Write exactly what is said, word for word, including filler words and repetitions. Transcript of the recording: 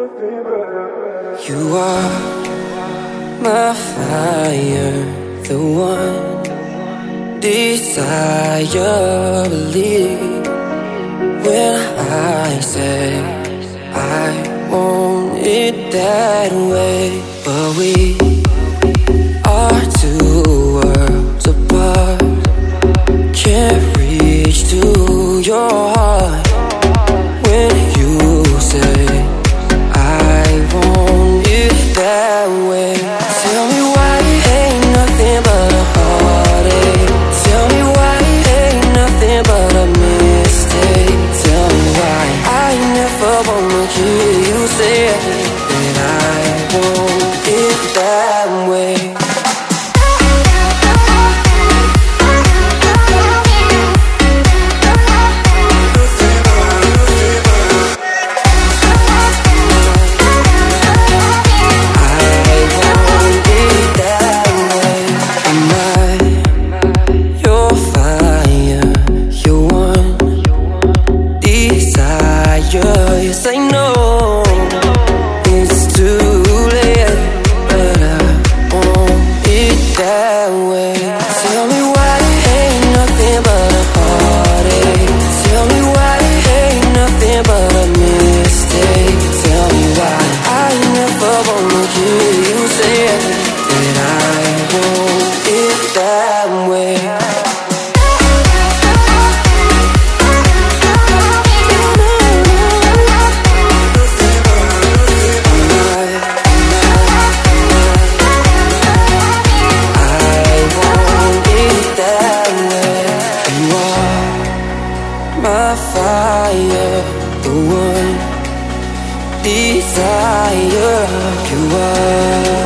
You are my fire, the one desire. Believe when I say I want it that way. But we are two worlds apart. Can't reach to your heart when you say I want it that way. Tell me why it ain't nothing but a heartache. Tell me why it ain't nothing but a mistake. Tell me why I never wanna hear you say that I want it that way. Yes, I know it's too late, but I want it that way. Tell me why it ain't nothing but a heartache. Tell me why it ain't nothing but a mistake. Tell me why I never wanna hear you say that I want it that way. My fire, the one desire. You are